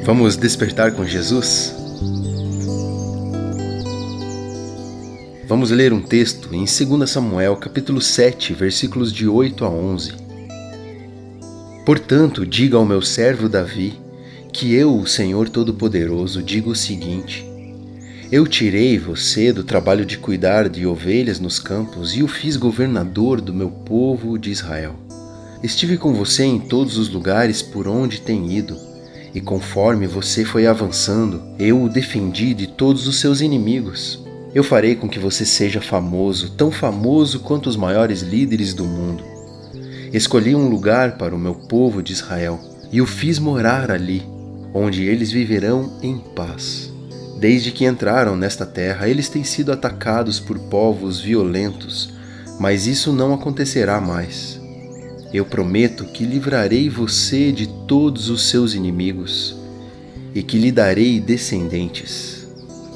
Vamos despertar com Jesus? Vamos ler um texto em 2 Samuel, capítulo 7, versículos de 8 a 11. Portanto, diga ao meu servo Davi, que eu, o Senhor Todo-Poderoso, digo o seguinte: eu tirei você do trabalho de cuidar de ovelhas nos campos e o fiz governador do meu povo de Israel. Estive com você em todos os lugares por onde tem ido, e conforme você foi avançando, eu o defendi de todos os seus inimigos. Eu farei com que você seja famoso, tão famoso quanto os maiores líderes do mundo. Escolhi um lugar para o meu povo de Israel e o fiz morar ali, onde eles viverão em paz. Desde que entraram nesta terra, eles têm sido atacados por povos violentos, mas isso não acontecerá mais. Eu prometo que livrarei você de todos os seus inimigos e que lhe darei descendentes.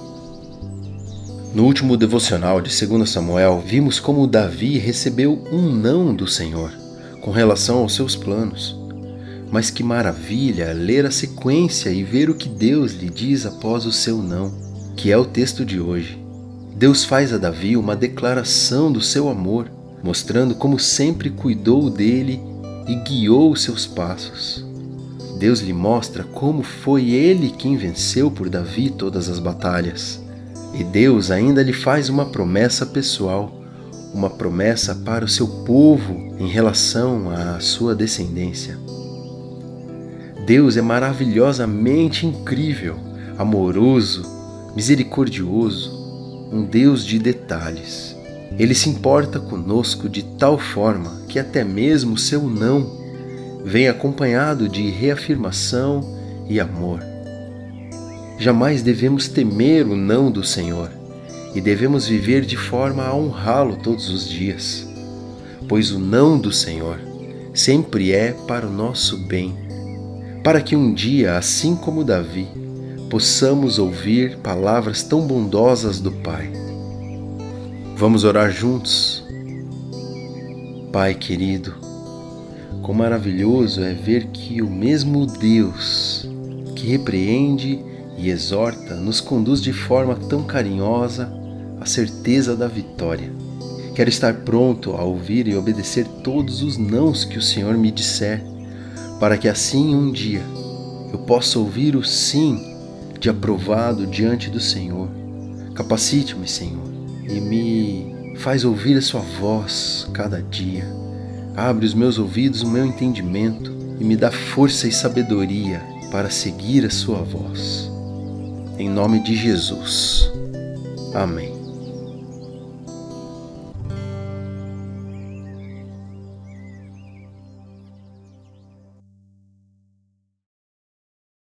No último devocional de 2 Samuel, vimos como Davi recebeu um não do Senhor com relação aos seus planos. Mas que maravilha ler a sequência e ver o que Deus lhe diz após o seu não, que é o texto de hoje. Deus faz a Davi uma declaração do seu amor, mostrando como sempre cuidou dele e guiou os seus passos. Deus lhe mostra como foi ele quem venceu por Davi todas as batalhas. E Deus ainda lhe faz uma promessa pessoal, uma promessa para o seu povo em relação à sua descendência. Deus é maravilhosamente incrível, amoroso, misericordioso, um Deus de detalhes. Ele se importa conosco de tal forma que até mesmo o seu não vem acompanhado de reafirmação e amor. Jamais devemos temer o não do Senhor e devemos viver de forma a honrá-lo todos os dias, pois o não do Senhor sempre é para o nosso bem, para que um dia, assim como Davi, possamos ouvir palavras tão bondosas do Pai. Vamos orar juntos? Pai querido, quão maravilhoso é ver que o mesmo Deus que repreende e exorta nos conduz de forma tão carinhosa à certeza da vitória. Quero estar pronto a ouvir e obedecer todos os nãos que o Senhor me disser, para que assim um dia eu possa ouvir o sim de aprovado diante do Senhor. Capacite-me, Senhor, e me faz ouvir a sua voz cada dia. Abre os meus ouvidos, o meu entendimento e me dá força e sabedoria para seguir a sua voz. Em nome de Jesus. Amém.